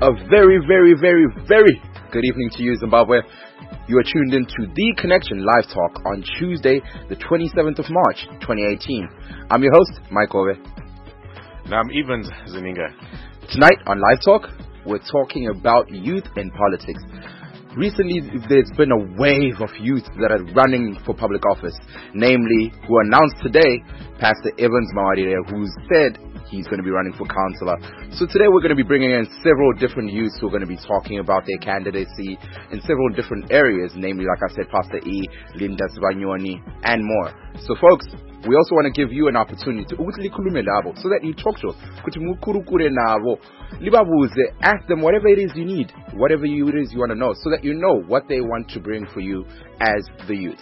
A very, very, very, very good evening to you, Zimbabwe. You are tuned in to The Connection Live Talk on Tuesday, the 27th of March, 2018. I'm your host, Mike Ove. And I'm Evans Zininga. Tonight on Live Talk, we're talking about youth and politics. Recently, there's been a wave of youth that are running for public office, namely, who announced today, Pastor Evans Mawarire, who said he's going to be running for councillor. So today we're going to be bringing in several different youths who are going to be talking about their candidacy in several different areas, namely, like I said, Pastor E, Linda Svanyoni, and more. So folks, we also want to give you an opportunity to so that you talk to ask them whatever it is you need, whatever it is you want to know, so that you know what they want to bring for you as the youth.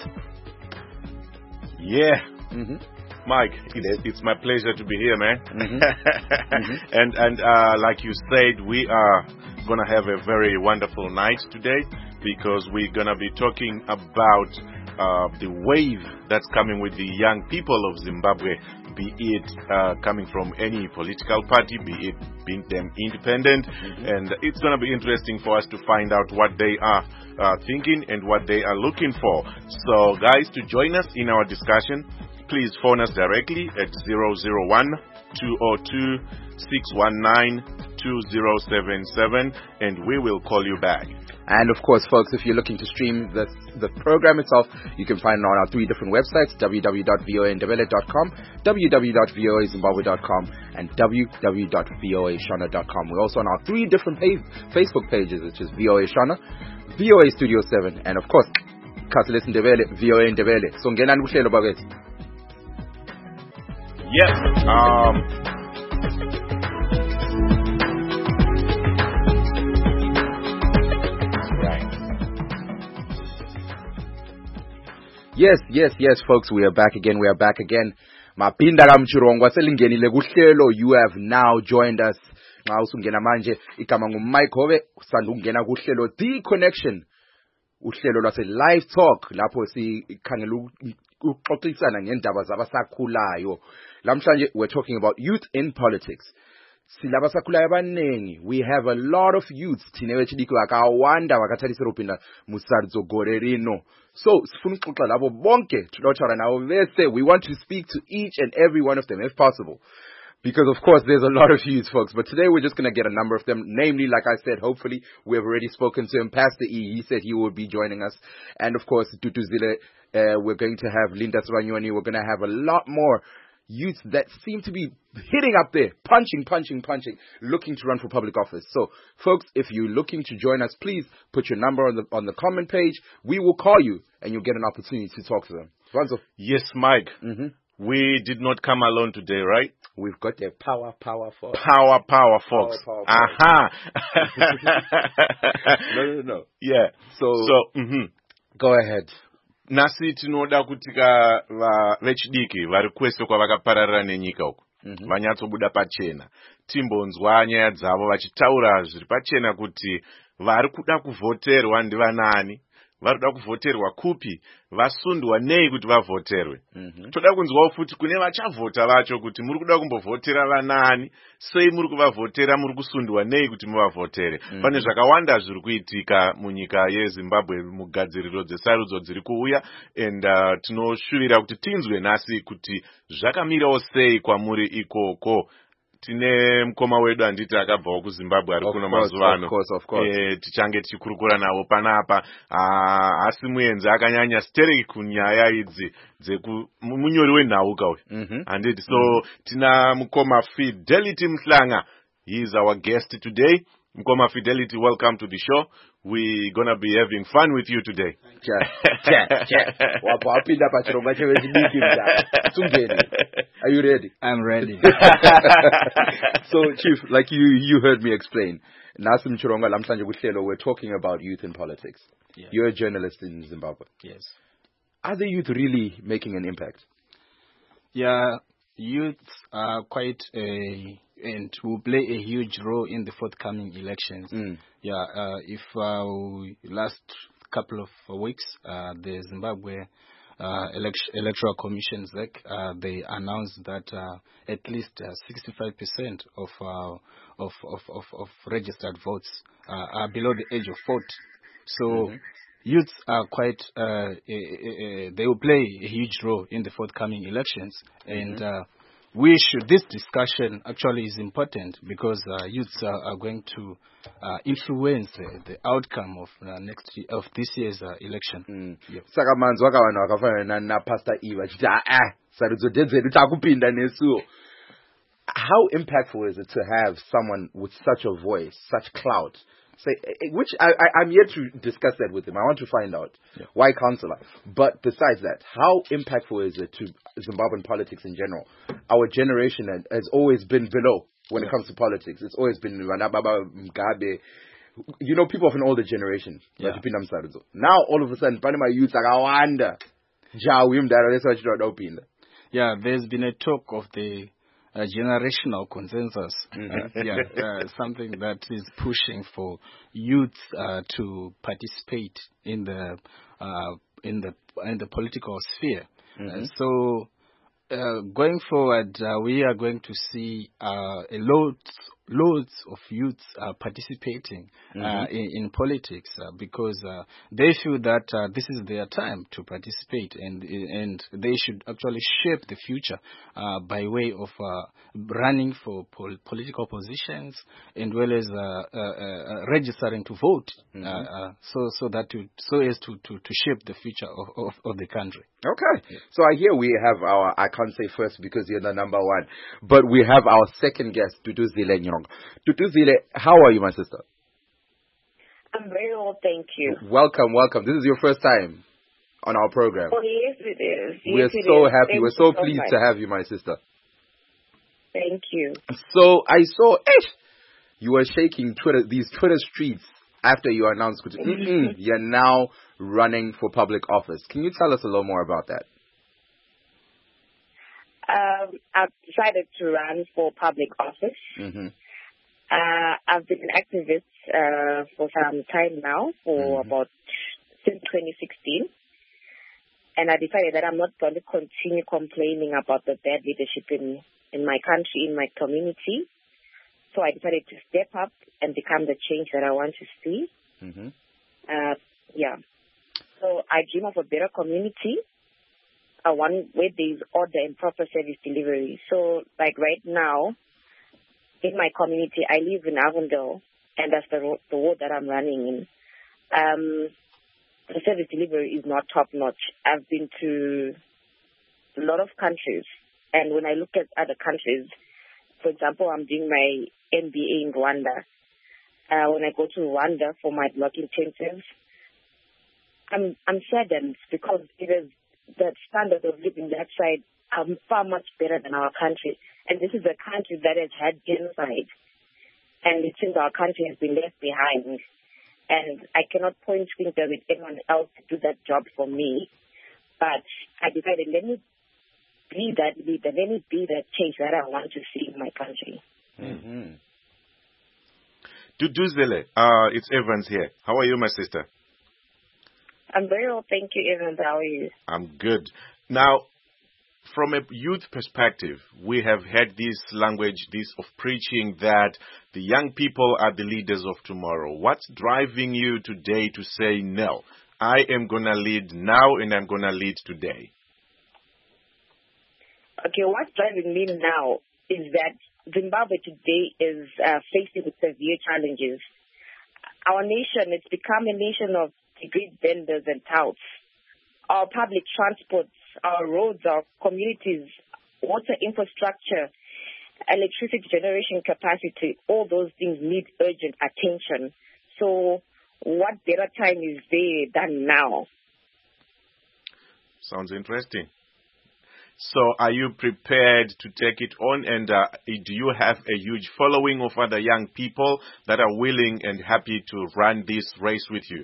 Yeah. Mike, it's my pleasure to be here, man. And like you said, we are going to have a very wonderful night today because we're going to be talking about the wave that's coming with the young people of Zimbabwe, be it coming from any political party, be it being them independent. And it's going to be interesting for us to find out what they are thinking and what they are looking for. So, guys, to join us in our discussion, please phone us directly at 001-202-619-2077 and we will call you back. And of course, folks, if you're looking to stream the program itself, you can find it on our three different websites, www.voandebele.com, www.voazimbabwe.com, and www.voashona.com. We're also on our three different Facebook pages, which is VOA Shona, VOA Studio 7, and of course, Kasiles Ndebele, VOA Ndebele. So, ngenani uhlelo bakwethu? Yes. Yes, folks, we are back again. Mapinda kamchurongwa selingenile kuhlelo. You have now joined us. Nxa usungena manje igama nguMike Hove, usanda ukungena kuhlelo The Connection. Uhlelo lwase Live Talk lapho sikhangela ukuxoxisana ngendaba zabasakhulayo. Lamhlanje we're talking about youth in politics. Silabasakhulayo abanengi. We have a lot of youths thina wetshidiko akawanda wakathathisa rupinda musardzo gorerino. So sifuna ukuxoxa labo bonke tulochara nawo bese. We want to speak to each and every one of them if possible. Because of course there's a lot of youths, folks, but today we're just going to get a number of them. Namely, like I said, hopefully we have already spoken to him, Pastor E. He said he will be joining us. And of course, Tutuzile, we're going to have Linda Svanyoni. We're going to have a lot more youths that seem to be hitting up there, punching, looking to run for public office. So, folks, if you're looking to join us, please put your number on the comment page. We will call you, and you'll get an opportunity to talk to them. Franzo. Yes, Mike. We did not come alone today, right? We've got the power folks. Power folks. Aha. No. Yeah. So Go ahead. Nasi tinoda kutika vechidiki vari kwese kwavakapararira nenyika uko. Vanyatsobuda pachena. Timbonzwa nyaya dzavo vachitaura zviri pachena kuti vari kuda kuvhoterwa ndivanani. Vari kuda kuvhoterwa kupi, vasundwa nei kuti vavhoterwe. Toda kunzwawo futi kune vachavhota vacho kuti muri kuda kumbovhotera vanani, sei muri kuvavhotera, muri kusundwa nei kuti muvavhotere. Pane zvakawanda zviri kuitika munyika yeZimbabwe mugadziriro dzesarudzo dziri kuuya, and tinoshuvira kuti tinzwe nhasi kuti zvakamirawo sei kwamuri ikoko. Tine mukoma wedu anditi akabvawo kuZimbabwe ari kuno mazuva ano. Of course. Tichange tichikurukura navo panapa. Asi muenzi akanyanya stereki kunyaya idzi munyori wenhauka uyu. Handiti. So tina mukoma Fidelity Mhlanga. He is our guest today. Mukoma Fidelity, welcome to the show. We're gonna be having fun with you today. Are you ready? I'm ready. So, Chief, like you heard me explain, Nasim Chironga Lamhlanje Kuhlelo, we're talking about youth in politics. Yeah. You're a journalist in Zimbabwe. Yes. Are the youth really making an impact? Yeah, youth are quite and will play a huge role in the forthcoming elections. Yeah, if last couple of weeks, the Zimbabwe Electoral Commission, ZEC, they announced that at least 65% of registered votes are below the age of 40. So youths are quite, they will play a huge role in the forthcoming elections. And this discussion actually is important because youths are going to influence the outcome of this year's election. Saka manzi wakawana wakafana na Pastor Eva sarudzo dedzeri takupinda nesuo. How impactful is it to have someone with such a voice, such clout? Which I'm yet to discuss that with him. I want to find out why councillor. But besides that, how impactful is it to Zimbabwean politics in general? Our generation has always been below when it comes to politics. It's always been Mugabe. You know, people of an older generation. Now all of a sudden, Panama youth are wonder. Yeah, there's been a talk of the generational consensus. Something that is pushing for youth to participate in the political sphere. So going forward, we are going to see loads of youths participating in politics because they feel that this is their time to participate, and they should actually shape the future by way of running for political positions and well as registering to vote, so as to shape the future of the country. Okay, so I hear we have I can't say first because you're the number one, but we have our second guest, Duduzile Nyong. Duduzile, how are you, my sister? I'm very well, thank you. Welcome. This is your first time on our program. Oh, yes, it is. We're so happy. We're so pleased to have you, my sister. Thank you. So I saw you were shaking these Twitter streets after you announced you're now running for public office. Can you tell us a little more about that? I've decided to run for public office. I've been an activist for some time now, for since 2016. And I decided that I'm not going to continue complaining about the bad leadership in my country, in my community. So I decided to step up and become the change that I want to see. So I dream of a better community, one where there is order and proper service delivery. So, like right now, in my community, I live in Avondale, and that's the ward that I'm running in. The service delivery is not top-notch. I've been to a lot of countries, and when I look at other countries, for example, I'm doing my MBA in Rwanda. When I go to Rwanda for my block intensives, I'm saddened because the standard of living that side are far much better than our country. And this is a country that has had genocide. And it seems our country has been left behind. And I cannot point fingers at anyone else to do that job for me. But I decided, let me be that leader. Let me be that change that I want to see in my country. Duduzile, it's Evans here. How are you, my sister? I'm very well, thank you, Evans. How are you? I'm good. Now, from a youth perspective, we have had this language, of preaching that the young people are the leaders of tomorrow. What's driving you today to say, no, I am going to lead now and I'm going to lead today? Okay, what's driving me now is that Zimbabwe today is facing with severe challenges. Our nation, it's become a nation of degree vendors and touts. Our public transports, our roads, our communities, water infrastructure, electricity generation capacity, all those things need urgent attention. So what better time is there than now? Sounds interesting. So are you prepared to take it on, and do you have a huge following of other young people that are willing and happy to run this race with you?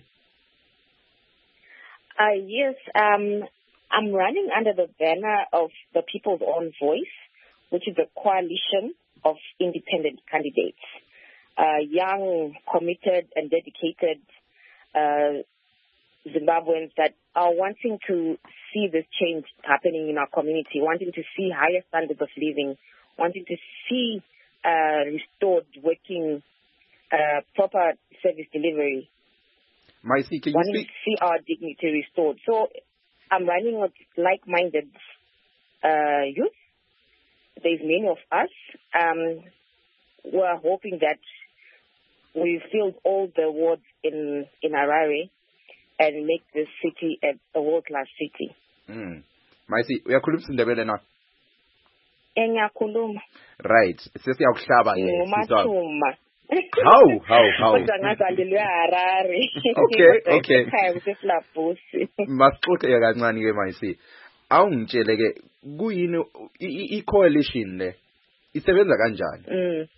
Yes, I'm running under the banner of the People's Own Voice, which is a coalition of independent candidates, young, committed, and dedicated Zimbabweans that are wanting to see this change happening in our community, wanting to see higher standards of living, wanting to see restored working, proper service delivery. Maisi, can you Wanting speak? to see our dignity restored. So I'm running with like-minded youth. There's many of us. We're hoping that we filled all the wards in Harare and make this city a world-class city. Maisi, uyakhuluma isiNdebele na? Engiyakhuluma. Right. Sesiyakuhlaba ke. Ngumathuma. How? Kodwa ngazalelwe eHarare. Okay. Ekhaya kuseFlabusi. Masixoxe kancane ke Maisi. Awungitshele ke kuyini i-coalition le isebenza kanjani?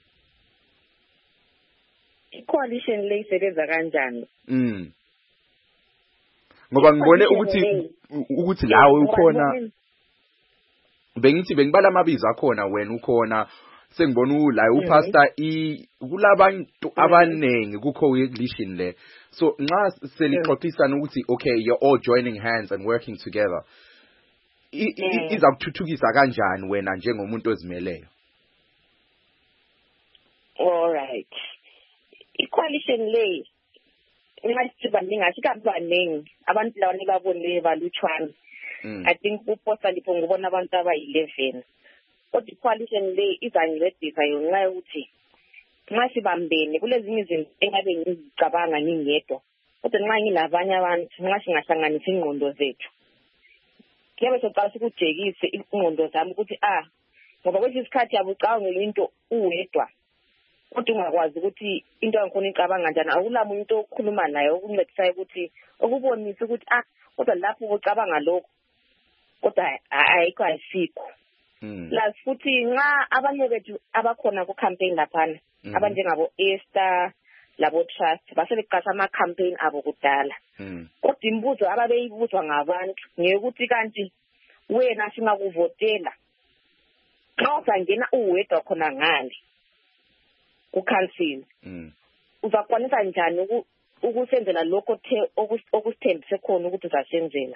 I-coalition le isebenza kanjani? Ngoba ngibone ukuthi lawe ukhona bengithi bengibala amabizo akhona wena ukhona sengibona la upastor kulabantu abanengi ku coalition le. So nxa selixoxisana ukuthi okay, you're all joining hands and working together. Izakuthuthukisa kanjani wena njengomuntu ozimeleyo? All right. I-coalition le ngingathi kabaningi abantu laba nibabone balutshwana. I think kuposta lipho ngibona abantu aba-11. Kodwa i-coalition le izangincedisa ngenxa yokuthi nxa sibambene kulezinye izinto engabe ngizicabanga ngingedwa. Kodwa nxa ngilabanye abantu nxa singahlanganisa ingqondo zethu kuyabe soqala sikujekise ingqondo zami ukuthi ngoba kwesinye isikhathi abucabanga into uwedwa. Kodwa ungakwazi ukuthi into yankhona icabanga njani, akulama umuntu okhuluma naye okuncedisayo ukuthi okubonisa ukuthi kodwa lapho ucabanga lokho kodwa ayikho ayisikho. Plus futhi nxa abanye bethu abakhona ku-campaign laphana abanjengabo Esther labo Trust basebeqasha ama-campaign abo kudala. Kodwa imibuzo ababeyibuzwa ngabantu ngekuthi kanti wena singakuvotela xa uzangena uwedwa khona ngale ku-council uzakwanisa njani ukusenzela lokho okusithembise khona ukuthi uzasenzela.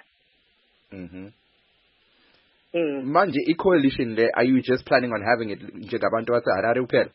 Manje i-coalition le, are you just planning on having it njengabantu baseHarare kuphela?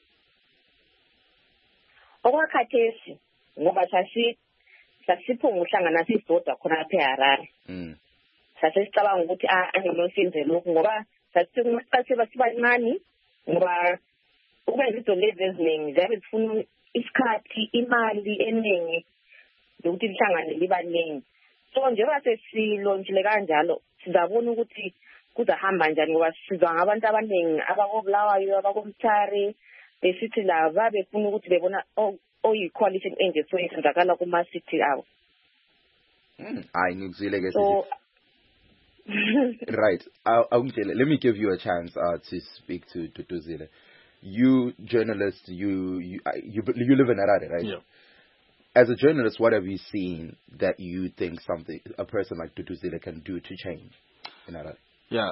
Okwakhathesi ngoba sasiphunga uhlangana sisodwa khona lapha eHarare. Sasicabanga ukuthi anginosenze lokhu ngoba sibancane ngoba ukwenza izinto lezi eziningi zabe zifuna isikhathi, imali eningi yokuthi lihlangane libaningi. So njengoba sesilonjile kanjalo sizabona ukuthi kuzahamba njani ngoba sizwa ngabantu abaningi abakobulawayo abakomthari besithi laba befuna ukuthi bebona oyi-coalition enje so isenzakala kuma-city abo. Hayi ngikuzwile ke. So right. Let me give you a chance to speak to Duduzile. You journalist, you live in Harare, right? Yeah. As a journalist, what have you seen that you think a person like Duduzile can do to change in Harare? Yeah,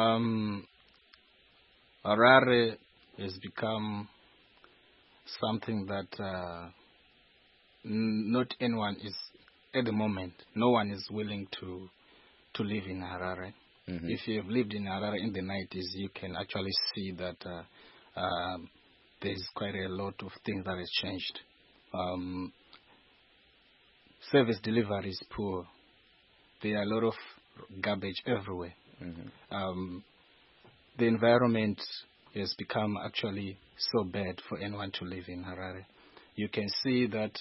Harare has become something that not anyone is at the moment. No one is willing to live in Harare. If you have lived in Harare in the 90s, you can actually see that there's quite a lot of things that has changed. Service delivery is poor. There are a lot of garbage everywhere. The environment has become actually so bad for anyone to live in Harare. You can see that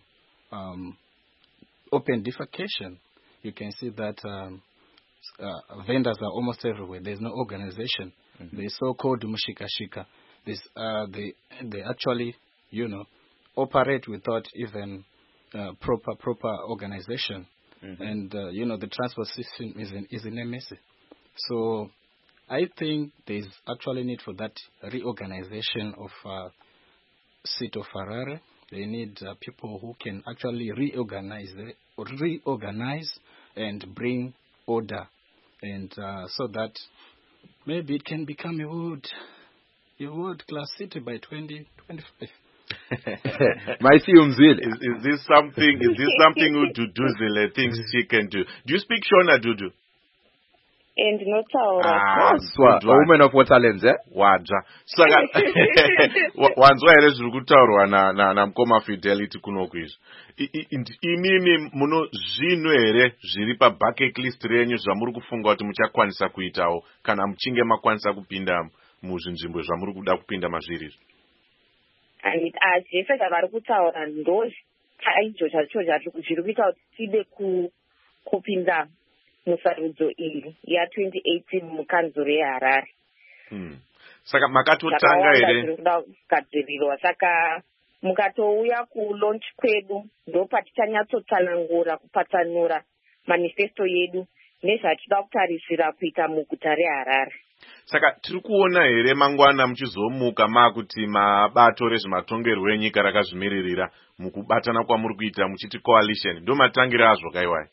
open defecation. You can see that vendors are almost everywhere. There's no organization. The so-called mushikashika. They actually, operate without even proper organization. And the transport system is in a mess. So I think there's actually need for that reorganization of city of Harare. They need people who can actually reorganize and bring order, and so that maybe it can become a world-class city by 2025. Is this something Duduzile thinks she can do? Do you speak Shona, Dudu? And not woman of Waterlands, eh? Waja. Saka wanzwa ere zviri kutaurwa na mukoma Fidelity kunokwisha. Imimi muno zvinhu here zviri pa bucket list renyu zvamuri kufunga kuti muchakwanisa kuitawo kana muchinge makwanisa kupinda muzvinzvimbo zvamuri kuda kupinda mazviri. And jefe zvavari kutaura ndo chaicho zvacho zviri kuita kuti tide kupinda musarudzo iri ya2018 mukanzuro yeHarare. Saka makatotanga here kuda kugadzirirwa, saka mukatouya kulaunch kwedu ndo patichanyatotsanangura kupatsanura manifesto yedu nezvatinoda kutarisira kuita muguta reHarare. Saka tiri kuona here mangwana muchizomuka makuti mabato rezvematongerwo enyika rakazvimiririra mukubatana kwamuri kuita muchiti coalition ndo matangira azvo kaiwai.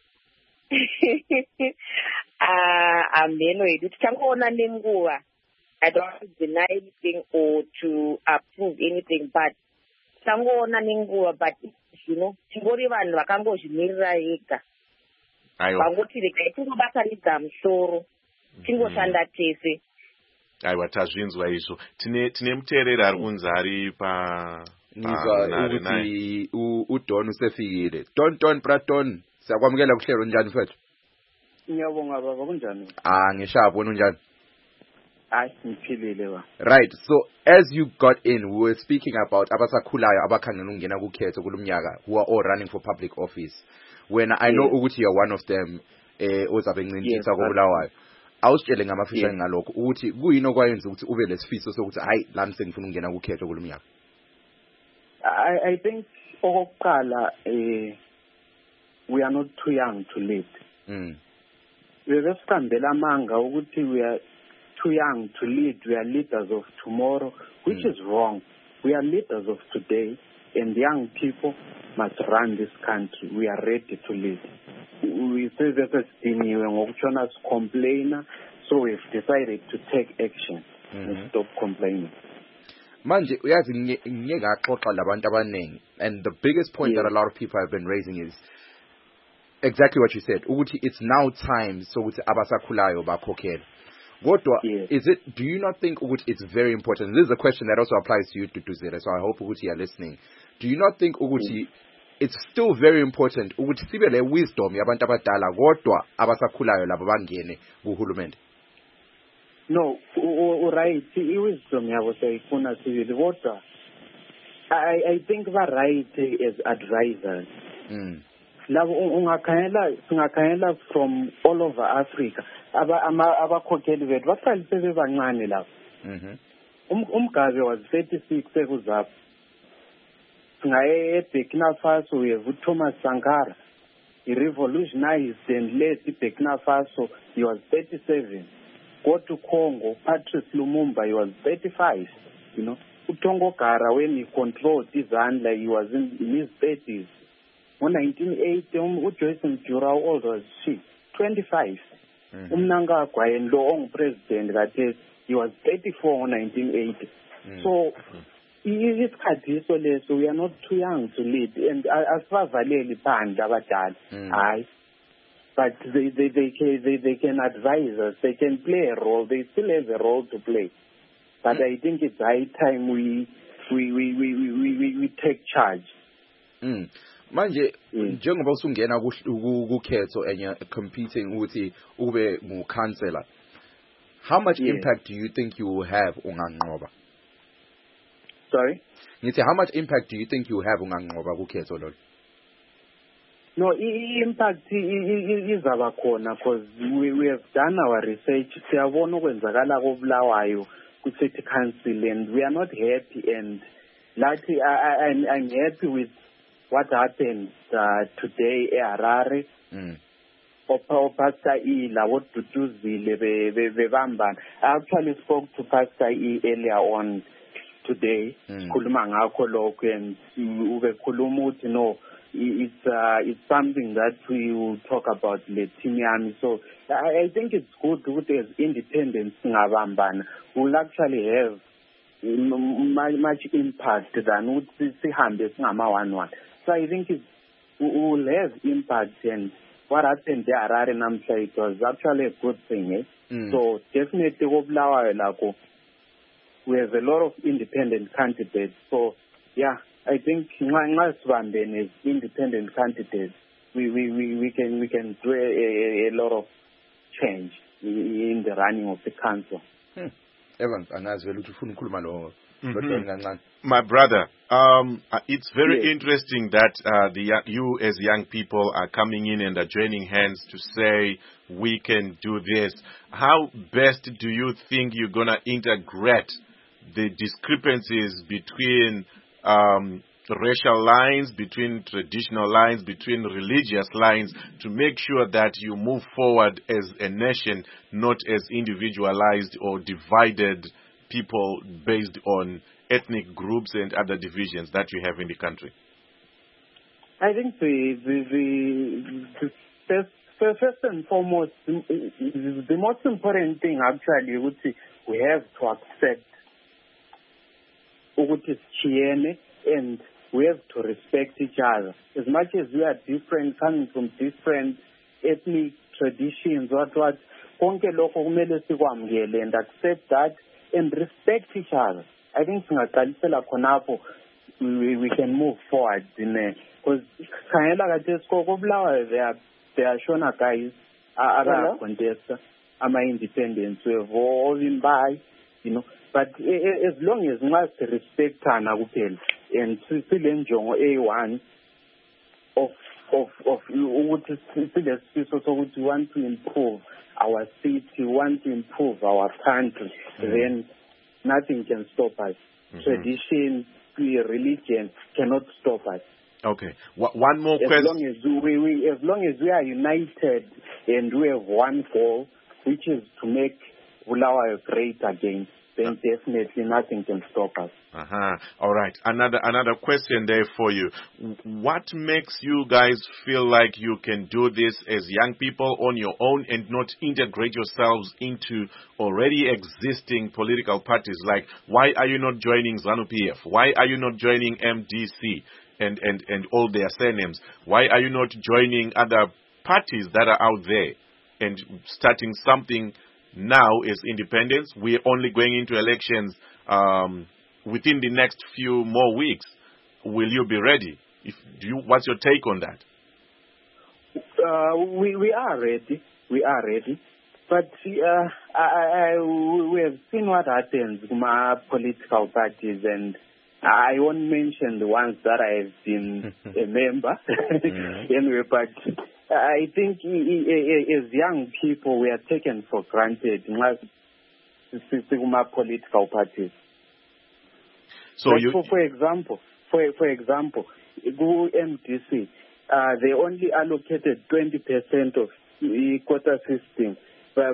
Ameno hedu tichangoona nenguva. I don't want to deny anything or to approve anything, but tichangoona nenguva. But tingori vanhu vakangozvimirira ega. Vangoti regai tingobatanidza musoro tingoshanda tese. Aiwa, tazvinzwa izvo. Tine muteereri ari kunzi ari pa ukuthi uDon usefikile. Don Praton, siyakwamukela kuhlelo njani mfethu? Ngiyabonga baba, kunjani? Ngishapho wena unjani? Ngiphilile ba. Right, so as you got in, we were speaking about abasakhulayo abakhangela ukungena kukhetho kulumnyaka who are all running for public office. When I know ukuthi you're one of them, ozabe ncintiswa koBulawayo. Awusitshele ngamafishane ngalokho ukuthi kuyini okwayenza ukuthi ube lesifiso sokuthi hayi lami sengifuna ukungena kukhetho kulumnyaka. I think okokuqala we are not too young to lead. Besihambela amanga ukuthi we are too young to lead. We are leaders of tomorrow, which is wrong. We are leaders of today, and young people must run this country. We are ready to lead. We say that as complainer, so we've decided to take action and stop complaining. Manje uyazi ngeke axoxa labantu abaningi, and the biggest point that a lot of people have been raising is exactly what you said. Ukuthi it's now time so ukuthi abasakhulayo bakhokhele. Kodwa do you not think ukuthi it's very important? This is a question that also applies to you, Duduzile, so I hope ukuthi you're listening. Do you not think ukuthi it's still very important ukuthi sibe le wisdom yabantu abadala kodwa abasakhulayo labo bangene kuhulumende? No, right. Wisdom yabo sayifuna sibili kodwa I think ba right as advisors. Labo ungakhangela from all over Africa abakhokheli bethu baqala sebebancane lapho. Umgabe was 36 ekuzapho. Singaye eBurkina Faso we have Thomas Sankara. He revolutionized and led Burkina Faso. He was 37. Go to Congo, Patrice Lumumba, he was 35. Utongo Kara, when he controlled Izandla, he was in his 30s. In 1980, Joyce Mjura, old was she? 25. Umnanga Kwayen Loong president, that is, he was 34 in 1980. So, so we are not too young to lead. And as far as Valeli Pan, but they can advise us, they can play a role, they still have a role to play. But I think it's high time we take charge. Manje njengoba usungena kukhetho enye competing ukuthi ube ngu-councillor, how much impact do you think you will have unganqoba? Sorry? Ngithi how much impact do you think you will have unganqoba kukhetho lolo? No, impact izaba khona because we have done our research. Siyabona okwenzakala koBulawayo ku-city council and we are not happy, and I'm happy with what happened today eHarare. Pastor E, Lawot Duduzile, bebambana. I actually spoke to Pastor E earlier on today. Kuluma ngakho lokho and ube khuluma uthi it's something that we will talk about later. So I think it's good as independence ngabambana. We'll actually have much impact than sihambe singama-1-1. So I think it will have impact, and what happened there Harare namhla, it was actually a good thing. So definitely we have a lot of independent candidates. So yeah, I think ngasibambene as independent candidates, we can do a lot of change in the running of the council. Evans, angazi vele ukuthi ufuna ukukhuluma lo kancane. My brother, it's very interesting that you as young people are coming in and are joining hands to say we can do this. How best do you think you're going to integrate the discrepancies between racial lines, between traditional lines, between religious lines, to make sure that you move forward as a nation, not as individualized or divided people based on ethnic groups and other divisions that you have in the country? I think the first and foremost, the most important thing actually would be we have to accept and we have to respect each other. As much as we are different, coming from different ethnic traditions, konke lokho kumele sikwamukele and accept that and respect each other. I think singaqalisela khonapho we can move forward because khangela kade Kobulawayo there are Shona guys are contest ama-independents we have all been by, but as long as we respect kuphela and sile njongo A1 of ukuthi silesifiso sokuthi we want to improve our city, we want to improve our country, then nothing can stop us. Tradition, religion cannot stop us. Okay. One more question. As long as we are united and we have one goal, which is to make Bulawayo great again, then definitely nothing can stop us. All right. Another question there for you. What makes you guys feel like you can do this as young people on your own and not integrate yourselves into already existing political parties? Like, why are you not joining ZANU-PF? Why are you not joining MDC and all their surnames? Why are you not joining other parties that are out there and starting something now as independents? We're only going into elections within the next few more weeks. Will you be ready? What's your take on that? We are ready. We are ready. But we have seen what happens with my political parties, and I won't mention the ones that I have been a member. Anyway, but I think as young people, we are taken for granted in my political parties. So like for example, go MDC, they only allocated 20% of the quota system. But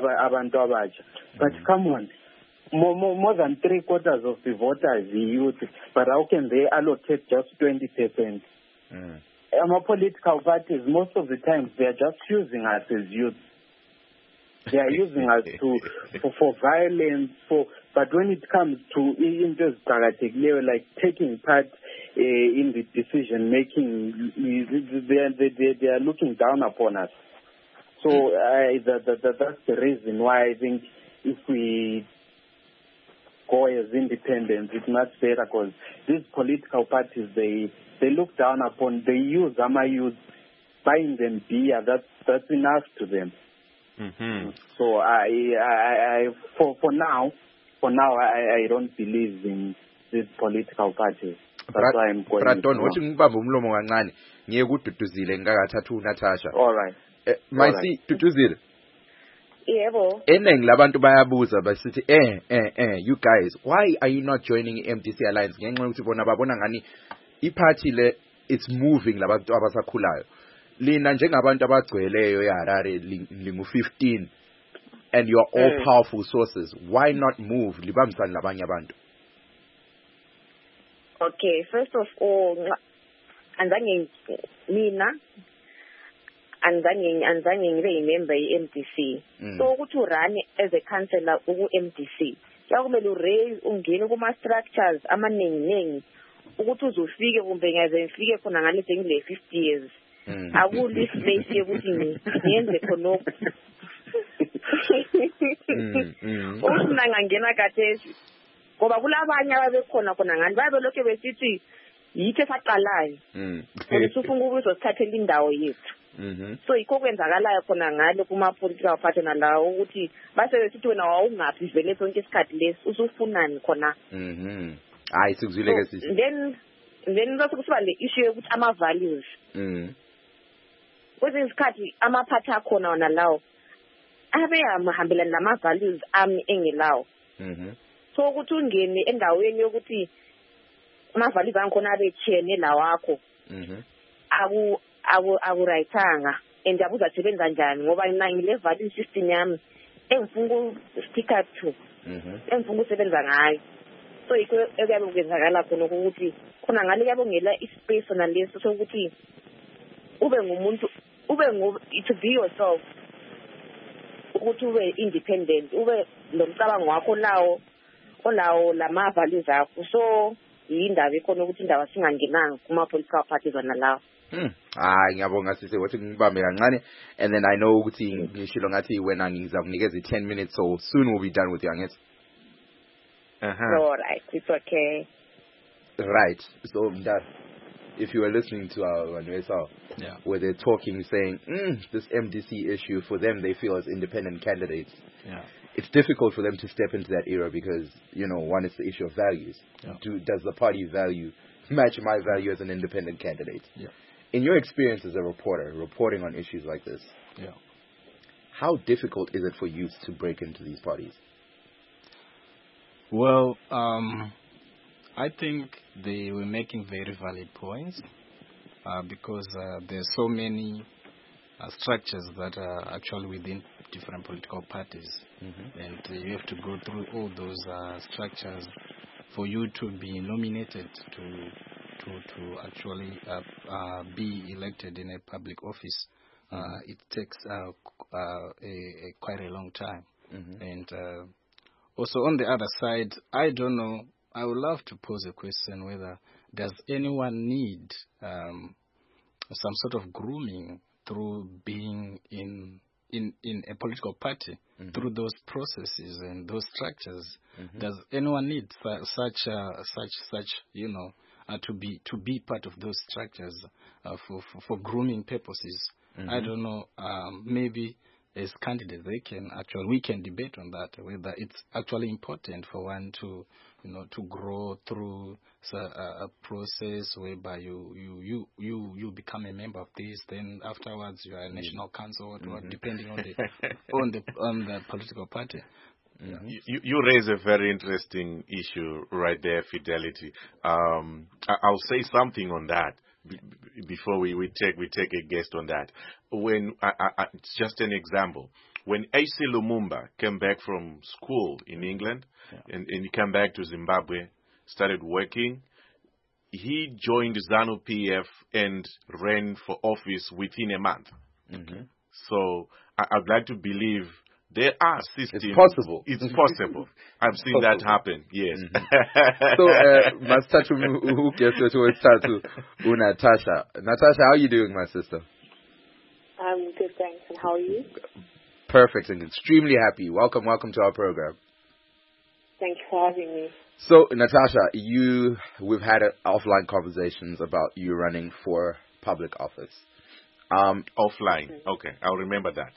come on, more than 3/4 of the voters are youth. But how can they allocate just 20%? Our political parties, most of the time, they are just using us as youth. They are using us for violence. But when it comes to like taking part in the decision making, they are looking down upon us. So that's the reason why I think if we go as independents, it's much better, because these political parties, they look down upon, they use youth, buying them beer, that's enough to them. So for now, I don't believe in these political parties. That's why I'm going. Braton, what you ngibamba umlomo kancane ngiye kududuzile ngakathatha uNatasha. All right. Mayisi duduzile. Yebo. Eningi labantu bayabuza basithi you guys, why are you not joining MDC Alliance? Ngenxa yokuthi bona babona ngani iparty le it's moving labantu abasakhulayo. Lina njengabantu abagcweleyo eHarare lingu-15 and you are all powerful sources, why not move libambisane labanye abantu? Okay, first of all, anzange ngibe member ye-MDC. So ukuthi run as a councillor ku-MDC Yakumele uraise ungene kuma structures amaningi ukuthi uzofike kumbe ngaze ngifike khona ngale ngile 50 years. Akuli space yokuthi ngiyenze khonokho. Ufuna ngangena kathesi. Ngoba kulabanye ababekhona khona ngani babelokho besithi yithe saqalayo. Usufuna ukuthi uzothathela indawo yethu. So yikho kwenzakalayo khona ngalo kuma political party nalawo ukuthi base besithi wena wawungaphi vele sonke isikhathi lesi usufunani khona. Hayi sikuzwile ke sisi. Then bese kusiba le issue yokuthi ama values. Kwezinye isikhathi amaphathi akhona wona lawo abe amahambelana nama values ami engelawo. So ukuthi ungene endaweni yokuthi ama values angikhona abechene la wakho. Akurayithanga and yabuza sebenza njani ngoba mina ngile value system yami engifuna ukusticker to. Engifuna ukusebenza ngayo. So yikho ekuyabe kwenzakala khona ukuthi khona ngale yabongela ispace naleso sokuthi ube ngumuntu to be yourself ukuthi ube independent ube nomcabango wakho olawo lama values akho so yindaba ikhona ukuthi indaba singangenanga kuma political parties wona lawo. Ngiyabonga sisi wathi ngibambe kancane and then I know ukuthi ngishilo ngathi wena ngizakunikeza 10 minutes so soon we'll be done with you angithi. All right, it's okay. Right. So Mdar, if you were listening to our Vanessa, where they're talking saying this MDC issue for them they feel as independent candidates. It's difficult for them to step into that era because, one is the issue of values. Does the party value match my value as an independent candidate? In your experience as a reporter, reporting on issues like this, how difficult is it for youth to break into these parties? Well, I think they were making very valid points because there's so many structures that are actually within different political parties, and you have to go through all those structures for you to be nominated to actually be elected in a public office. It takes quite a long time, and also on the other side, I don't know. I would love to pose a question whether does anyone need some sort of grooming through being in a political party through those processes and those structures? Does anyone need such to be part of those structures for grooming purposes? I don't know. Maybe as candidates, we can debate on that whether it's actually important for one to grow through a process whereby you become a member of this, then afterwards you are a national council, or depending on the political party. You raise a very interesting issue right there, Fidelity. I'll say something on that before we take a guest on that. When it's just an example. When AC Lumumba came back from school in England and he came back to Zimbabwe, started working, he joined ZANU-PF and ran for office within a month. So I'd like to believe there are systems. It's possible. It's possible. I've seen that happen. Yes. So, Natasha, Natasha, how are you doing, my sister? I'm good, thanks. And how are you? Perfect and extremely happy. Welcome to our program. Thank you for having me. So, Natasha, we've had offline conversations about you running for public office. Offline. Okay, I'll remember that.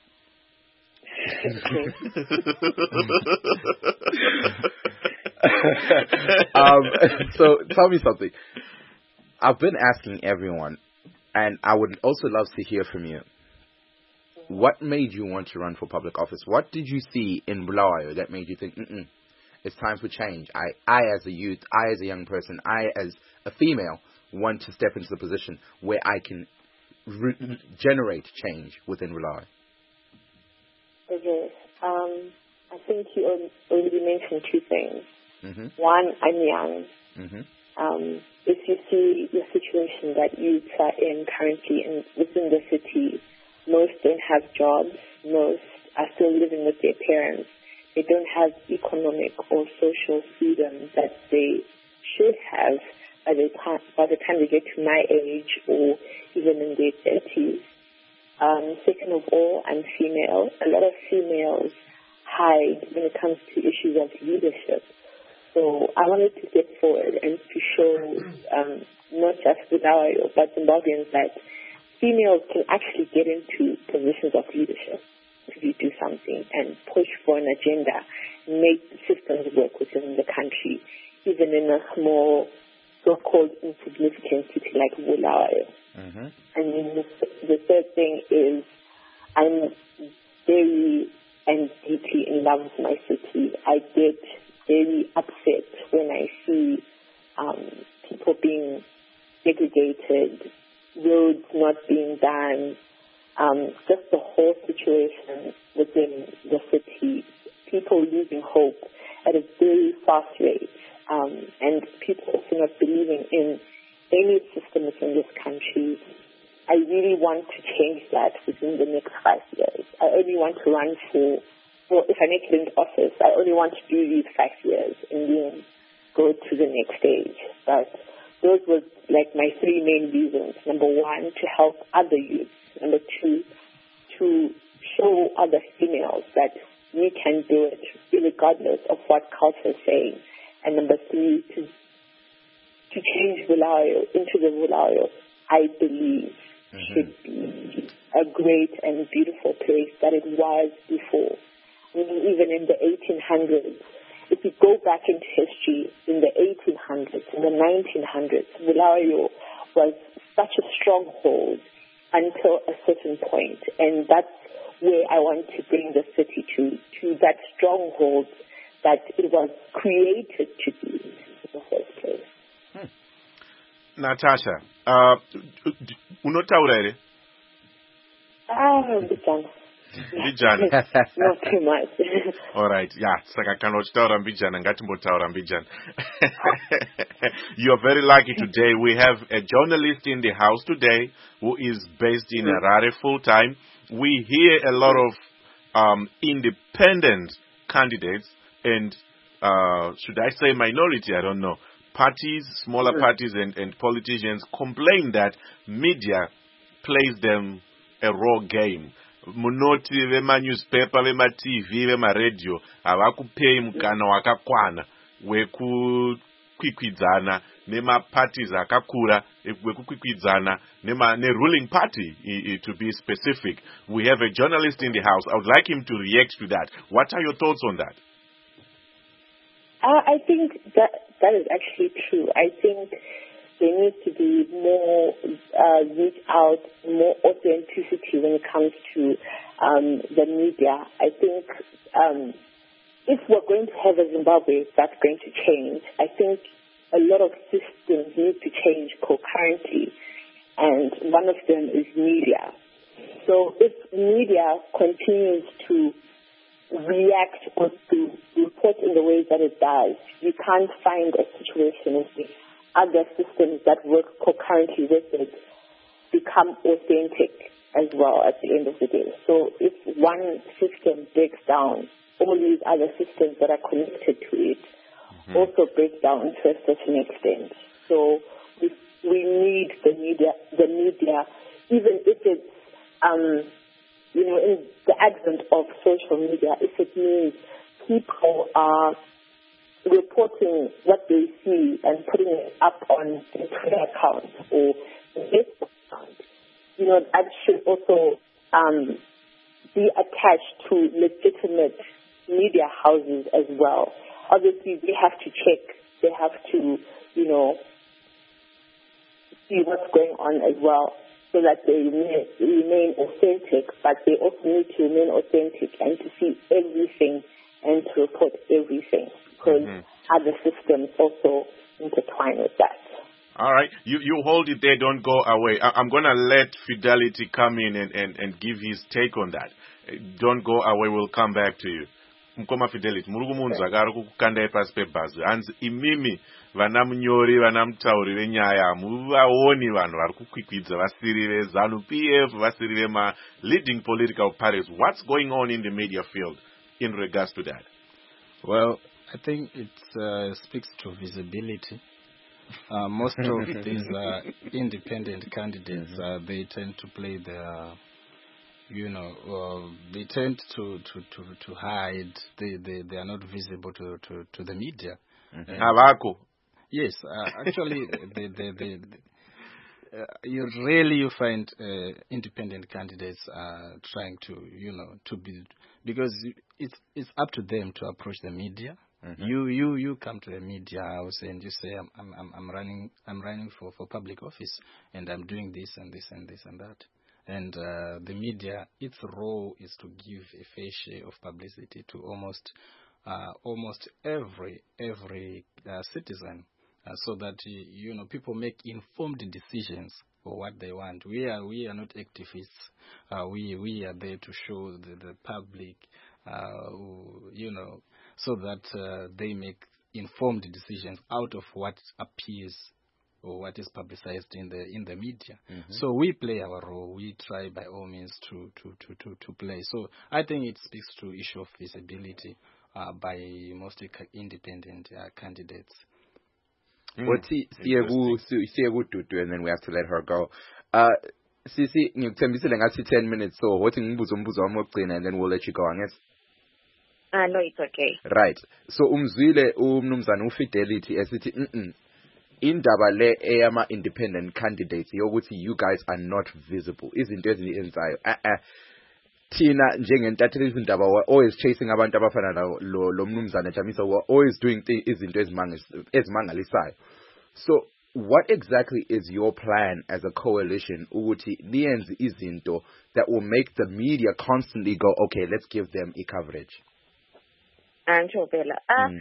So tell me something. I've been asking everyone, and I would also love to hear from you. What made you want to run for public office? What did you see in Bulawayo that made you think, it's time for change? I as a youth, I as a young person, I as a female want to step into the position where I can generate change within Bulawayo. Okay. I think you already mentioned two things. One, I'm young. If you see the situation that youths are in currently within the city, most don't have jobs. Most are still living with their parents. they don't have economic or social freedom that they should have by the time they get to my age or even in their 30s. Second of all, I'm female. A lot of females hide when it comes to issues of leadership. So I wanted to step forward and to show not just Bulawayo, but Zimbabweans that females can actually get into positions of leadership if you do something and push for an agenda, make the systems work within the country, even in a small, so-called insignificant city like Bulawayo. Mm-hmm. And then the third thing is I'm very and deeply in love with my city. I get very upset when I see people being segregated, roads not being done, just the whole situation within the city, people losing hope at a very fast rate, and people also not believing in any system within this country. I really want to change that within the next 5 years. I only want to run for if I make it into office, I only want to do these 5 years and then go to the next stage. But those were like my three main reasons. Number one, to help other youth. Number two, to show other females that we can do it regardless of what culture is saying. And number three, to change Bulawayo into the Bulawayo I believe should be a great and beautiful place that it was before. I mean, even in the 1800s, if you go back into history, in the 1800s, in the 1900s, Bulawayo was such a stronghold until a certain point. And that's where I want to bring the city to that stronghold that it was created to be in the first place. Natasha, unotaura ere? Mbijana. Not too much. All right, yeah. Saka kana uchitaura Mbijana, ngatimbotaura Mbijana. You are very lucky today. We have a journalist in the house today who is based in Harare full time. We hear a lot of independent candidates and should I say minority? I don't know. Parties, smaller parties and politicians complain that media plays them a raw game. Munoti vema newspaper, vema TV, vema radio, havakupei mukana wakakwana wekukwikwidzana nema parties akakura wekukwikwidzana ne ruling party to be specific. We have a journalist in the house. I would like him to react to that. What are your thoughts on that? I think that is actually true. I think there needs to be more reach out, more authenticity when it comes to the media. I think if we're going to have a Zimbabwe that's going to change, I think a lot of systems need to change concurrently, and one of them is media. So if media continues to react or to report in the way that it does, you can't find a situation where other systems that work concurrently with it become authentic as well at the end of the day. So if one system breaks down, all these other systems that are connected to it also break down to a certain extent. So we need the media, even if it's in the advent of social media, if it means people are reporting what they see and putting it up on their Twitter account or Facebook account, that should also be attached to legitimate media houses as well. Obviously, they have to check. They have to, see what's going on as well, so that they remain authentic, but they also need to remain authentic and to see everything and to report everything, because other systems also intertwine with that. All right. You hold it there, don't go away. I'm going to let Fidelity come in and give his take on that. Don't go away, we'll come back to you. Mkoma Fidelity, murugumunza garo kukanda pasi pebhazi. Hanzi imimi vana munyori vana mutauri venyaya muvaoni vanhu vari kukwikwidza vasiri veZANU PF, vasiri vema leading political parties. What's going on in the media field in regards to that? Well, I think it speaks to visibility. Most of these independent candidates, they tend to play their, they tend to hide. They are not visible to the media. Yes, actually, you find independent candidates trying to be, because it's up to them to approach the media. You come to the media house and you say I'm running for public office and I'm doing this and this and this and that, and the media, its role is to give a fair share of publicity to almost every citizen, so that people make informed decisions for what they want. We are not activists. We are there to show the public, so that they make informed decisions out of what appears or what is publicized in the media. So we play our role. We try by all means to play. So I think it speaks to issue of visibility by mostly independent candidates. Siyekududu, and then we have to let her go. Sisi, ngikuthembisile ngathi 10 minutes, so what ngibuza umbuzo wami wokugcina, and then we'll let you go, I guess. No, it's okay. Right. So umzwile umnumzana uFidelity esithi indaba le eyama independent candidates yokuthi you guys are not visible. Izinto eziyenzayo. Thina njengentatheli izindaba we're always chasing abantu abafana lo mnumzana Jamisa, we're always doing izinto ezimangalisayo. So what exactly is your plan as a coalition ukuthi liyenze izinto that will make the media constantly go, okay, let's give them coverage? Antsho phela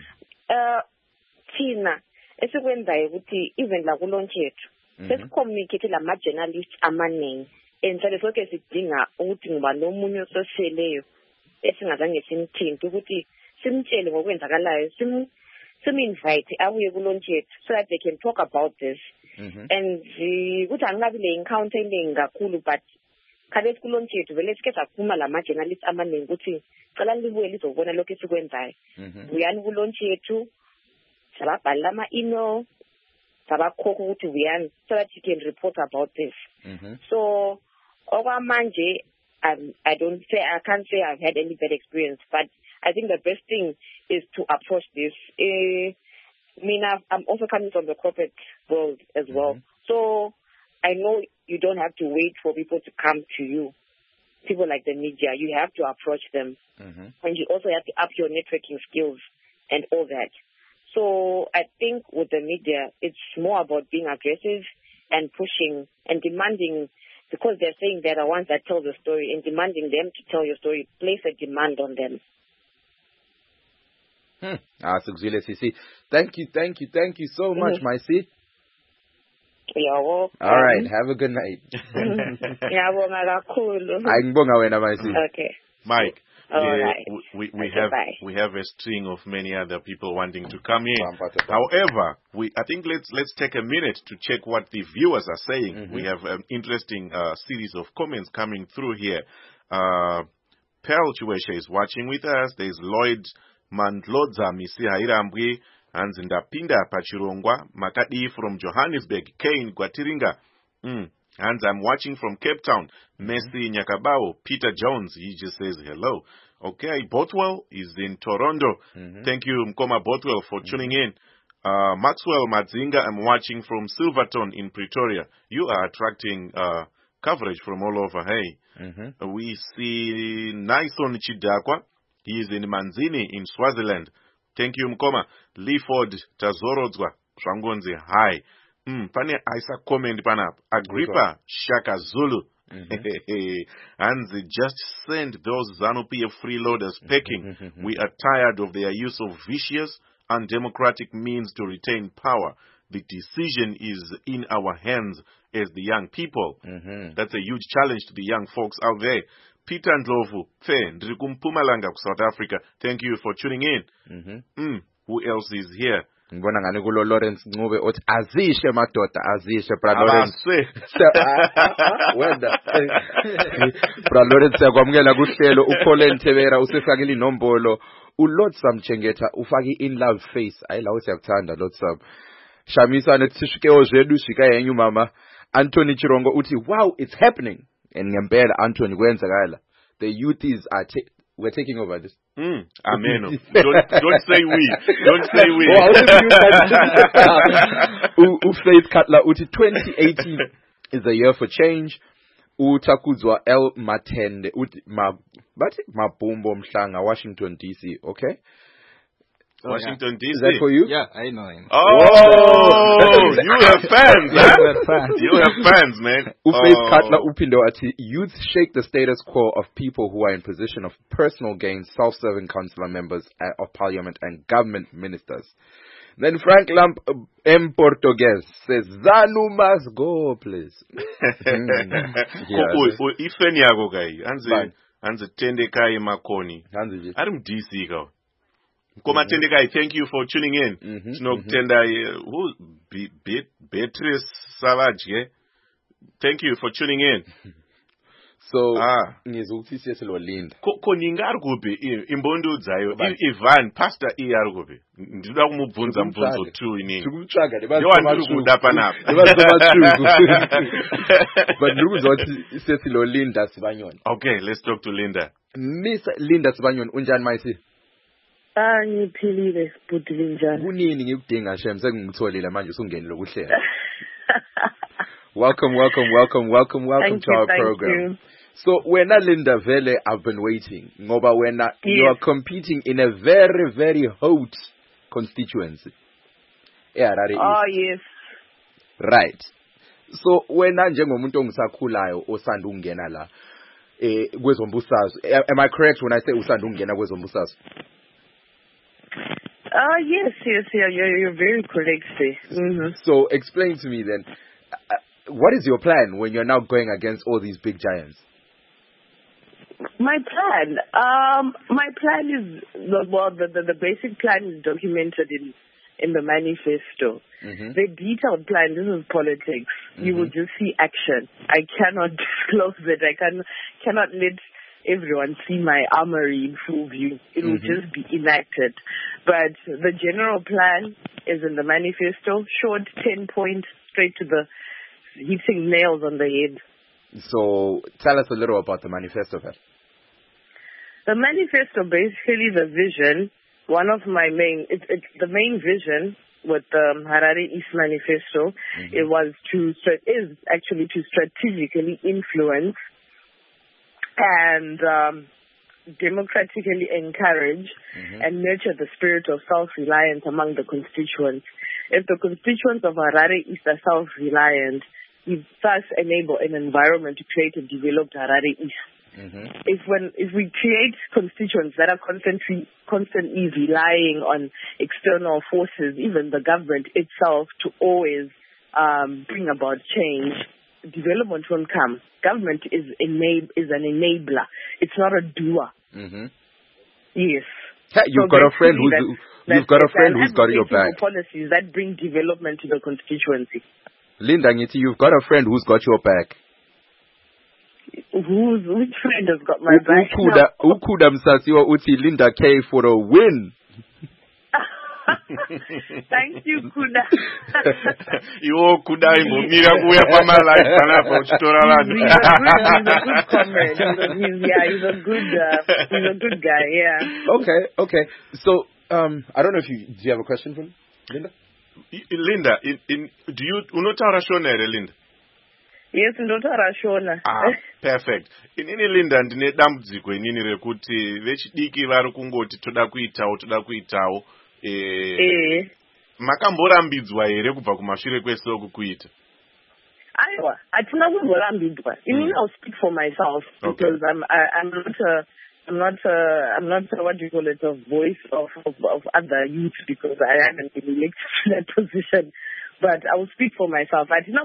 thina esikwenzayo ukuthi even la kulonche yethu sesicommunicate lama journalists amaningi enjalo sonke sidinga ukuthi ngoba nomunye ososeleyo esingazange simthinta ukuthi simtshele ngokwenzakalayo, sim-invite abuye kulonche yethu so that they can talk about this. And ukuthi angabi le encounter eningi kakhulu, but khalesi kulonche yethu vele sike saphuma lama journalists amaningi ukuthi cala libuye lizobona lokho esikwenzayo. Uyani kulonche yethu sababhala ama-email sabakhokha ukuthi uyani so that you can report about this. So okwamanje I can't say I've had any bad experience, but I think the best thing is to approach this. I'm also coming from the corporate world as well, so I know you don't have to wait for people to come to you. People like the media, you have to approach them, and you also have to up your networking skills and all that. So I think with the media, it's more about being aggressive and pushing and demanding, because they're saying they're the ones that tell the story, and demanding them to tell your story. Place a demand on them. Thank you so much, my C. You're welcome. All right, have a good night. Okay. Mike, right. we have a string of many other people wanting to come in. However, I think let's take a minute to check what the viewers are saying. We have an interesting series of comments coming through here. Pearl Chiweshe is watching with us. There's Lloyd Mandlodza Misihairambwe, Hanzinda Pinda Pachirongwa, Makadi from Johannesburg, Kane Gwatiringa. Hans, I'm watching from Cape Town. Messi Nyakabao, Peter Jones, he just says hello. Okay, Bothwell is in Toronto. Thank you, Mkoma Bothwell, for tuning in. Maxwell Madzinga, I'm watching from Silverton in Pretoria. You are attracting coverage from all over. Hey, we see Naison Chidakwa. He is in Manzini in Swaziland. Thank you, Mkoma. Leaford Tazorodzwa, Shwangonzi, hi. Pane Isa comment panap. Agrippa Shaka Zulu. And they just send those ZANU-PF freeloaders packing. We are tired of their use of vicious, undemocratic means to retain power. The decision is in our hands as the young people. That's a huge challenge to the young folks out there. Peter Ndlovu, Ndrikumpumalanga, South Africa. Thank you for tuning in. Who else is here? Ngibona ngani kulo Lawrence Ncube othi azishe madoda azishe bra Lawrence wenda bra Lawrence yakwamukela kuhlelo uPauline Thebera usefakile inombolo uLotsam Chengeta ufaki in love face ayilawo siyakuthanda Lotsam Shamisa netsishikewo zvedu shika yenyu mama Anthony Chirongo uthi wow it's happening and ngempela Anthony kwenzakala the youths are we're taking over this Amen. Don't say we. Don't say we. Faith Cutler uthi 2018 is the year for change. Utakuzwa L Matende uthi mabumbo mhlanga Washington DC, okay? Washington DC. Is that for you? Yeah, I know him. Oh, you have fans, huh? You have fans, man. Faith Cutler upindo ati youth shake the status quo of people who are in position of personal gain, self-serving councillor members of parliament and government ministers. Then Frank Lamp M. Portuguese says, ZANU must go, please. Ifeni yago kai. Anze tende kai makoni. Arim DC go. Koma tende kai, thank you for tuning in. Snog tenda, Beatrice Savage, thank you for tuning in. So, ngizukuthisiyese lo Linda. Koningar kupi imbondo zayo Ivan pastor kupi. Ndida kumubvunza mvunzo tu inini. Tikutsvaga ndikuda panapa. But ndikuzoti sesi lo Linda Sibanyoni. Okay, let's talk to Linda. Miss Linda Sibanyoni unjani maisi? Ngiphilile sibhudile njani. Kunini ngikudinga shem sengingitholile manje usungeni lokuhlela. Welcome to our program. You. So, when Linda Vele, I've been waiting. Ngoba when you are competing in a very, very hot constituency. Yeah, that is. Oh, yes. Right. So, when njengomuntu ongisakhulayo osanda ungena la kwezombusazwe. Am I correct when I say usanda ungena kwezombusazwe? Yes, you're very correct there. So, explain to me then. What is your plan when you're now going against all these big giants? My plan is the basic plan is documented in the manifesto. The detailed plan, this is politics. You will just see action. I cannot disclose it. I cannot let everyone see my armory in full view. It will just be enacted. But the general plan is in the manifesto, short 10 points, straight to the hitting nails on the head. So tell us a little about the manifesto. The manifesto, basically the vision, one of my main, it's the main vision with the Harare East Manifesto, is actually to strategically influence and democratically encourage and nurture the spirit of self-reliance among the constituents. If the constituents of Harare East are self-reliant, we thus enable an environment to create a developed Harare East. If we create constituents that are constantly relying on external forces, even the government itself, to always bring about change, development won't come. Government is an enabler. It's not a doer. Yes. You've got a friend who's got your back. Policies that bring development to the constituency. Linda Ngiti, you've got a friend who's got your back. Which friend has got my back? Ukuda msasiwa uti Linda K for a win. Thank you, Kuda. Iwo Kuda imbomira kuya pama life panapa uchitora vanhu. He's a good comrade. He's a good guy, yeah. Okay. So, I don't know if do you have a question for me, Linda? Linda, do you unotaura Shona here, Linda? Yes, ndotaura Shona. Perfect. Inini Linda ndine dambudziko inini rekuti vechidiki vari kungoti toda kuitawo. Makamborambidzwa here kubva kumashure kwesoko kuita? Aiwa, hatina kumborambidzwa. I'll speak for myself because I'm not what do you call it, a voice of other youth because I haven't been elected to that position. But I will speak for myself. And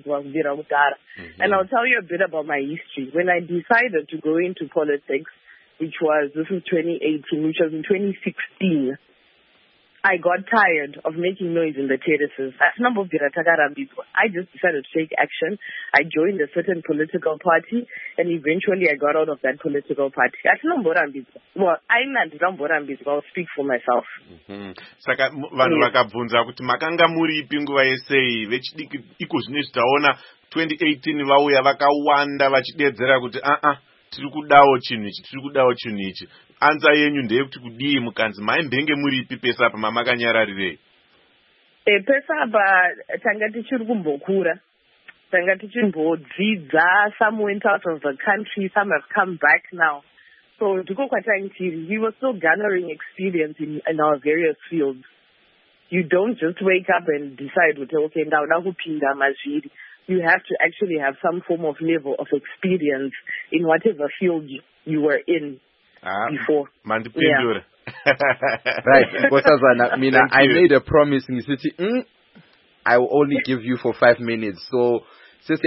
I'll tell you a bit about my history. When I decided to go into politics, this is 2018, which was in 2016, I got tired of making noise in the terraces. I just decided to take action. I joined a certain political party, and eventually I got out of that political party. Well, I'll speak for myself. Saka vanhu vakabvunza kuti makanga muripi nguva yesei vechidiki iko zvine zvitaona 2018 vauya vakawanda vachidedzera kuti tiri kudawo chinhu ichi. Anza yenyu ndeyekuti kudii mukanzi maimbenge muripi pesa apa mamakanyararirei? Pesa apa tanga tichiri kumbokura. Tanga tichimbodzidza. Some went out of the country, some have come back now. So we were still garnering experience in our various fields. You don't just wake up and decide, okay, now kupinda mazviri. You have to actually have some form of level of experience in whatever field you were in before. Yeah. Right. I made a promise in the city. I will only give you for 5 minutes. So, thank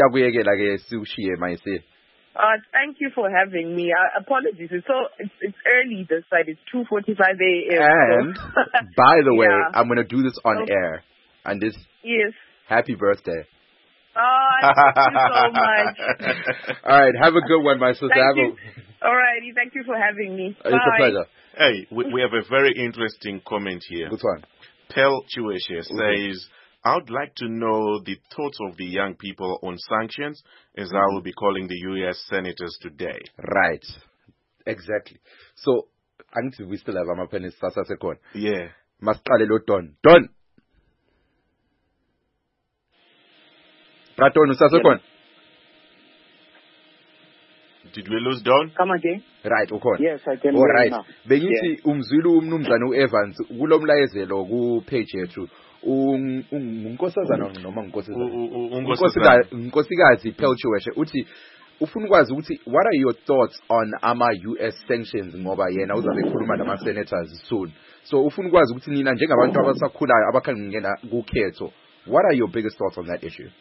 you for having me. Apologies. It's early this side. It's 2:45 a.m. And by the way, I'm going to do this on air. And this. Yes. Happy birthday. Oh, thank you so much. All right, have a good one, my sister. All righty, thank you for having me. It's a pleasure. Hey, we have a very interesting comment here. Which one? Pel Chiweshe says, I would like to know the thoughts of the young people on sanctions, as I will be calling the U.S. senators today. Right. Exactly. So, we still have Amapenis Sasa Sekon. Yeah. Mastalelo Don. Did we lose Don? Come again. Right, okay. Yes, I can. All right. Bengithi umzulu umnumzana uEvans kulomlayezelo ku page yethu. Unkosazana noma unkosikazi Pel Chiweshe uthi ufuna ukwazi ukuthi what are your thoughts on US sanctions ngoba yena uzabe ekhuluma nama senators soon. So ufuna ukwazi ukuthi nina njengabantu abasakhulayo abakhangena kukhetho, what are your biggest thoughts on that issue?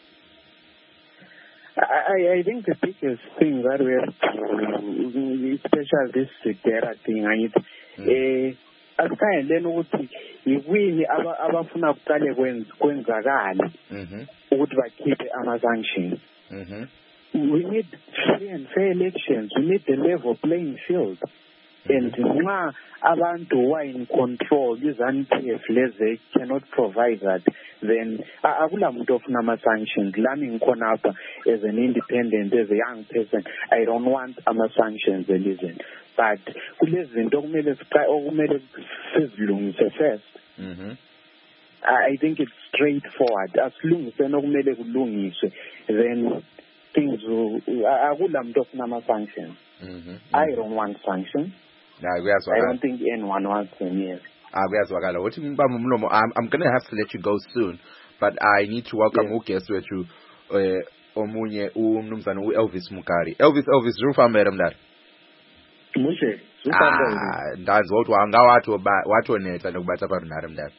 I think the biggest thing that we have to, especially this Terra thing, akukhangele ukuthi yikuyini abafuna kuqale kwenzakala ukuthi bakhiphe ama-sanctions. We need free and fair elections. We need the level playing field. And nxa abantu who are in control, ZANU-PF, they cannot provide that, then akula muntu ofuna ama-sanctions. Lami ngikhona apha as an independent, as a young person, I don't want ama-sanctions elizweni. But kulezi zinto okumele sizilungise first. I think it's straightforward. Asilungise nokumele kulungiswe, then things will, akula muntu ofuna ama-sanctions. I don't want sanctions. I don't think anyone wants them, yes. I'm going to have to let you go soon, but I need to welcome guest with you, Omunye Numzanu Elvis Mukari. Elvis, Rufa Madam that. Mushe, that's what watu net and ubata Madam that.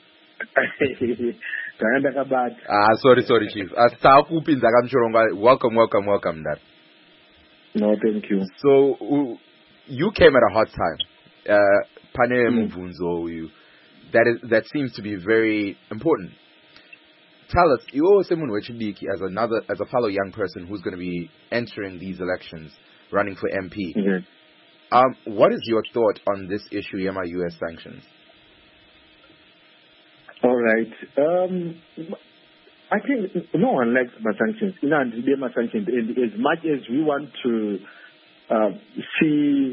Sorry, Chief. Welcome that. No, thank you. So, you came at a hot time. That seems to be very important. Tell us, you're someone as a fellow young person who's going to be entering these elections, running for MP. What is your thought on this issue, US sanctions? All right. I think no one likes sanctions. Sanctions. As much as we want to see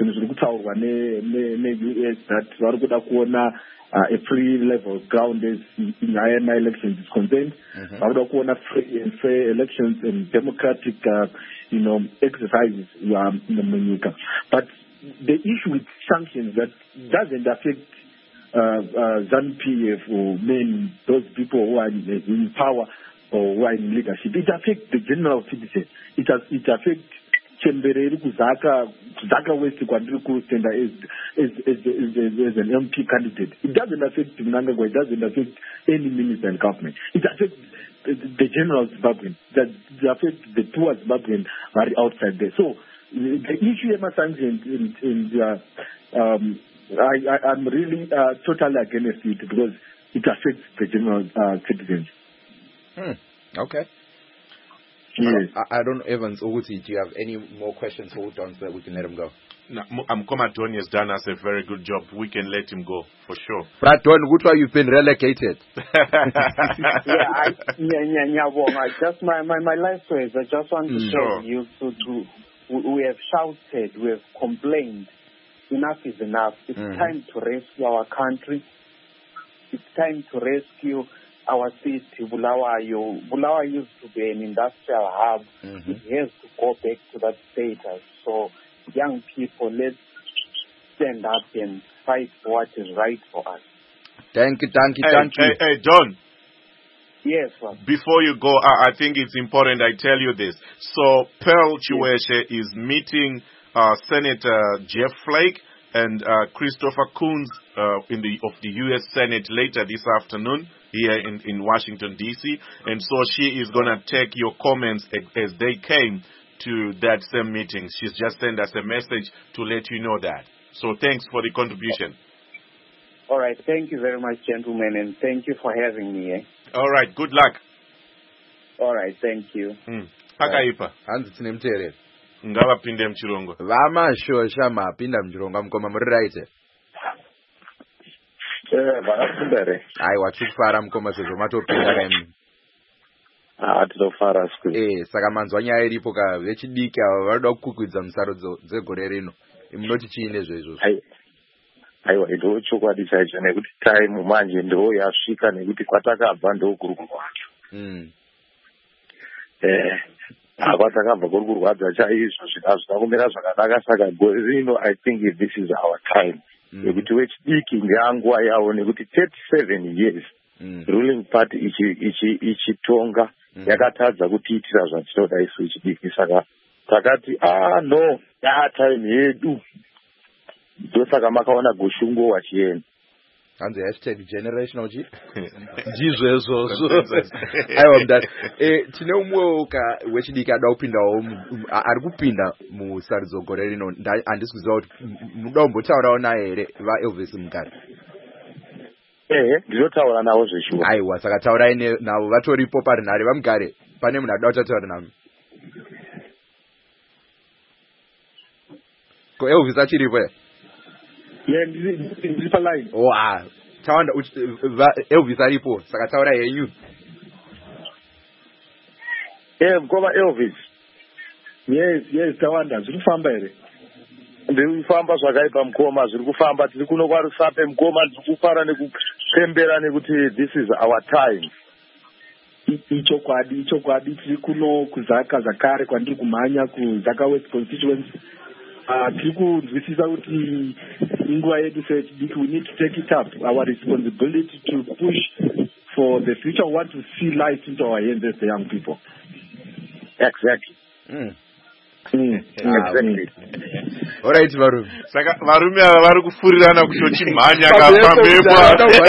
US that a free level ground as in IMI elections is concerned, free and fair elections and democratic, exercises. But the issue with sanctions that doesn't affect ZANU-PF or those people who are in power or who are in leadership. It affects the general citizen. It affects Chembereri Zaka West Quadrico Tender as an MP candidate. It doesn't affect Mnangagwa. It doesn't affect any minister in government. It affects the general Zimbabwean. That affects the poor Zimbabwean are outside there. So the issue of sanctions I'm really totally against it because it affects the general citizens. Okay. Yes. I don't know, Evans, Uguti, do you have any more questions for Udon so that we can let him go? No, Mkoma Don has done us a very good job. We can let him go, for sure. Brad Don, you've been relegated. Just my last words, I just want to tell you we have shouted, we have complained. Enough is enough. It's time to rescue our country. It's time to rescue our city, Bulawayo. Bulawayo used to be an industrial hub. It has to go back to that status. So, young people, let's stand up and fight for what is right for us. Thank you. Hey, Don. Yes, sir. Before you go, I think it's important I tell you this. So, Pearl Chiweshe is meeting Senator Jeff Flake and Christopher Coons of the U.S. Senate later this afternoon here in Washington, D.C. And so she is going to take your comments as they came to that same meeting. She's just sent us a message to let you know that. So thanks for the contribution. All right. Thank you very much, gentlemen, and thank you for having me. All right. Good luck. All right. Thank you. Pakaipa. Hanzi ngavapinde mchirongo vamashosha mapinda mchirongo mukoma muri right aiwa tiri kufara mukoma sezvo matopinda kaimi tinofara saka manzwa nyaya iripo ka vechidiki ava vanoda kukukwidza musaro dzegore rino munoti chiine zvezvo aiwa ndo chokwadi chaicho nekuti time manje ndo yasvika nekuti kwatakabva ndo kuri kurwadza kwatakabva kuri kurwadza chaizvo zvina kumira zvakanaka saka gore rino I think this is our time nekuti wechidiki ngeanguva yawo nekuti 37 years ruling party ichitonga yakatadza kutiitira zvatinoda isu wechidiki saka takati no time yedu ndosaka makaona goshungo wachienda hanzi #generational g ndizvo izvozvo aiwa mudari tine umwewo wechidiki ada kupindawo ari kupinda musarudzo gore rino handisi kuziva kuti muda kumbotaurawo naye here vaelvis mugari ndinotaura navo zveshuwa aiwa saka taurai navo vatoripo parinhare vamugare pane munhu ada kutataura nami ko elvis achiripo here ndiri paline tawanda elvis aripo saka taura yenyu mukoma elvis yes tawanda zviri kufamba here ndiri kufamba zvakaipa mukoma zviri kufamba tiri kuno kwarusape mukoma ndiri kufara nekupembera nekuti this is our time ichokwadi tiri kuno kuzaka zakare kwandiri kumhanya kuzaka west constituency tiri kunzwisisa kuti inguva yedu sechidiki we need to take it up our responsibility to push for the future. We want to see light into our hands as the young people. Exactly. Exactly. Alright, varume. Saka varume ava vari kufurirana kutochimhanya kapambepo.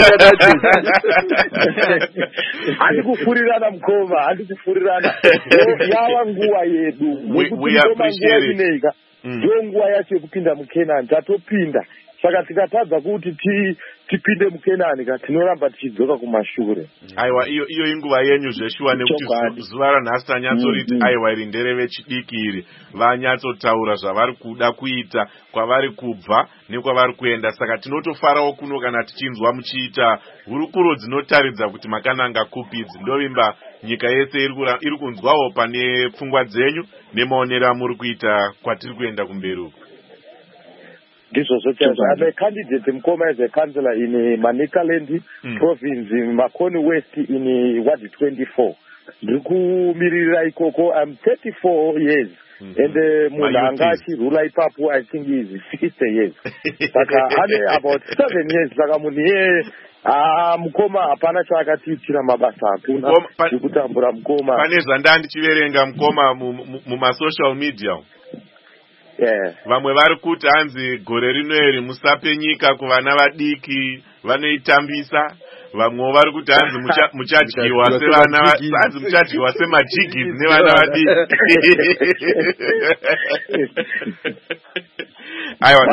Handi kufurirana mukoma, handi kufurirana. Yava nguva yedu. We appreciate it. Ndo nguva yacho yekupinda muKenani tatopinda. Saka tikatadza kuti tipinde muKenani tinoramba tichidzoka kumashure. Aiwa iyo inguva yenyu zveshuwa nekuti zuva ranhasi tanyatsoriti aiwa iri nderevechidiki iri vanyatsotaura zvavari kuda kuita kwavari kubva nekwavari kuenda saka tinotofarawo kuno kana tichinzwa muchiita hurukuro dzinotaridza kuti makananga kupidzi ndovimba nyika yese iri kunzwawo pane pfungwa dzenyu nemaonero amuri kuita kwatiri kuenda kumberi uko. ndizvozvo I'm a candidate mukoma as a councillor in Manicaland province Makoni West in Ward 24 ndiri kumirira ikoko. I'm 34 years and munhu anga achirula ipapo I think is 60 years saka ane about 7 years saka munhu iye mukoma hapana chaakatiitira mabasa hakuna ndikutambura mukoma. Pane zvandandichiverenga mukoma mumasocial media vamwe vari kuti hanzi gore rino iri musape nyika kuvana vadiki vanoitambisa. Vamwe vari kuti hanzi muchadyiwa sevana hanzi muchadyiwa semajigisi nevana vadiki. aiwa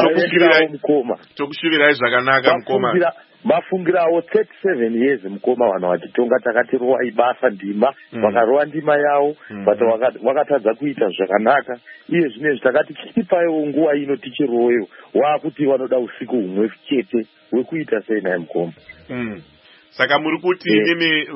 tokushuvirai zvakanaka mukoma. Mafungirawo 37 years mukoma vanhu vachitonga takati rowai basa ndima vakarova ndima yavo but vakatadza kuita zvakanaka iye zvinezvi takati chitipaiwo nguva ino tichiroweyo waakuti vanoda usiku humwe chete hwekuita sei naye mukoma. Saka muri kuti imi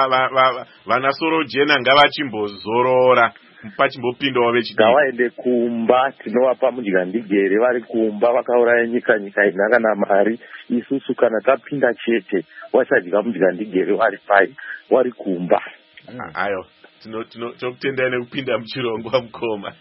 vanasoro jena ngavachimbozorora pachimbopindawo vechidiki ngavaende kumba tinovapa mudyandigere vari kumba vakauraya nyika inhaka namari isusu kana tapinda chete wasadya mudyandigere vari pai wari kumba. Ayo tokutendai nekupinda muchirongwa mukoma.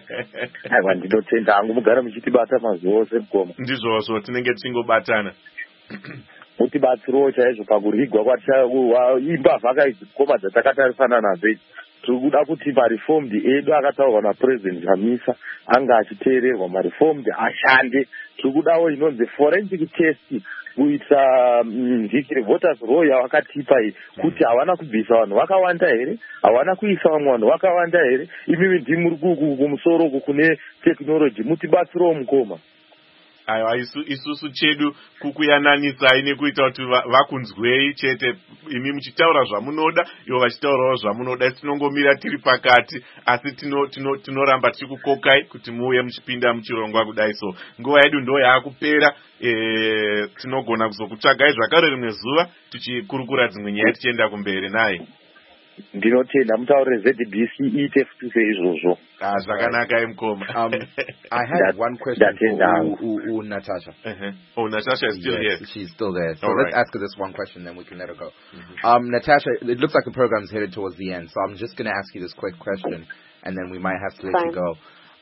Aiwa ndinotenda hangu mugara muchitibata mazuva ose mukoma. Ndizvozvo tinenge tingobatana. Mutibatsirowo chaizvo pakurigwa kwatichaimba vhaka idzi mukoma dzatakatarisana nadzo idzi tiri kuda kuti mareformed edu akataurwa napuresident Hamisa anga achiteererwa mareformed ashande. Tiri kudawo inonzi forensic test kuita voters roll yavakatipa iyi kuti havana kubvisa vanhu vakawanda here, havana kuisa vamwe vanhu vakawanda here. Imimi ndimuri kumusoro uku kune technology mutibatsirowo mukoma. Aiwa isusu chedu kukuyananisai nekuita kuti vakunzwei chete imi muchitaura zvamunoda ivo vachitaurawo zvamunoda. Tinongomira tiri pakati asi tinoramba tichikukokai kuti muuye muchipinda muchirongwa kudai. So nguva yedu ndo yaakupera. Tinogona kuzokutsvagai zvakare rimwe zuva tichikurukura dzimwe nyaya tichienda kumberi naye. Ndinotenda mutaure ZBC iite futise izvozvo. Zvakanaka mukoma. I had one question for Natasha. Oh, Natasha is still here. She's still there. So All let's ask her this one question, then we can let her go. Natasha, it looks like the program's headed towards the end, so I'm just going to ask you this quick question, and then we might have to let you go.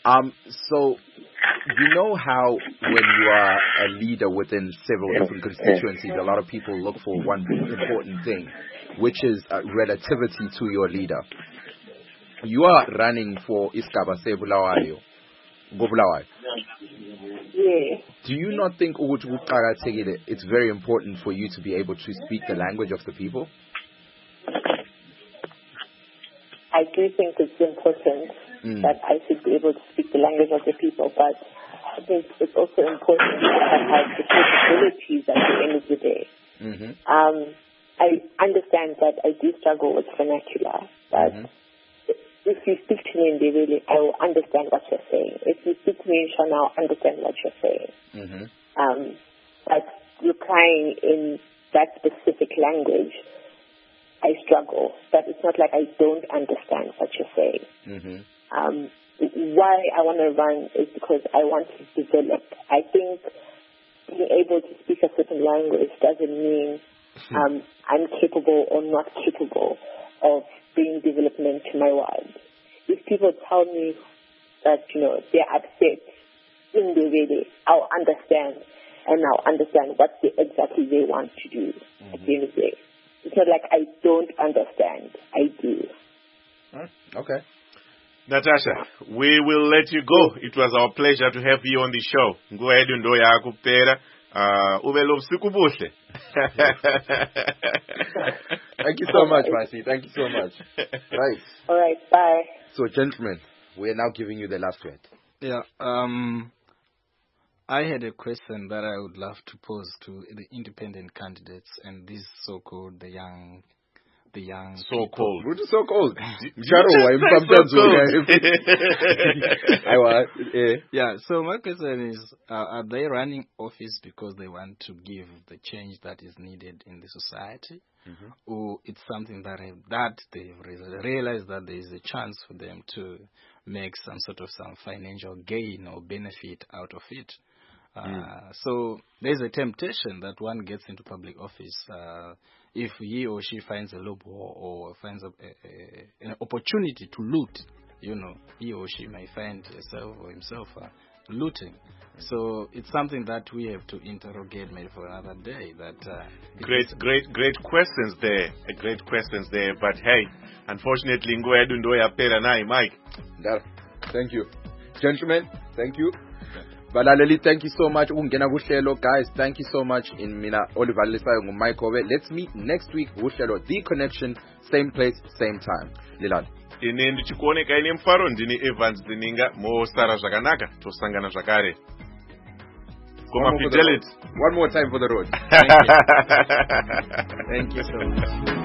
So you know how when you are a leader within several different constituencies, a lot of people look for one important thing, which is relativity to your leader. You are running for Iskaba Sebulawayo. Gobulawayo. Yeah. Do you not think it's very important for you to be able to speak the language of the people? I do think it's important that I should be able to speak the language of the people, but I think it's also important that I have the capabilities at the end of the day. I understand that I do struggle with vernacular, but if you speak to me in Ndebele, I will understand what you're saying. If you speak to me in Shona, I'll understand what you're saying. But replying in that specific language, I struggle. But it's not like I don't understand what you're saying. Why I want to run is because I want to develop. I think being able to speak a certain language doesn't mean I'm capable or not capable of bringing development to my world. If people tell me that, they're upset in the way, I'll understand, and I'll understand what exactly they want to do at the end of the day. It's not like I don't understand. I do. Okay. Natasha, we will let you go. It was our pleasure to have you on the show. Go ahead and do yakupera. Thank you so much, Maisi. Thank you so much. Right. All right. Bye. So, gentlemen, we are now giving you the last word. Yeah. I had a question that I would love to pose to the independent candidates and these so-called the young. So-called. What is so-called? Yeah, so my question is, are they running office because they want to give the change that is needed in the society? Or it's something that they've realized that there is a chance for them to make some financial gain or benefit out of it? So there's a temptation that one gets into public office if he or she finds a loophole or finds an opportunity to loot. He or she may find herself or himself looting. So it's something that we have to interrogate maybe for another day. Great questions there. Great questions there. But hey, unfortunately, Ngoedu Ndoya Pera Nai, Mike. Thank you. Gentlemen, thank you. Balaleli, thank you so much. Guys, thank you so much. In Mina Oliver Lisayo Ngumaikobe. Let's meet next week. The Connection, same place, same time. Lilan. Ine ndichikuoneka ine mfaro ndini Evans Dininga mo Sara Zvakanaka tosangana zvakare. Fidelity. One more time for the road. Thank you so much.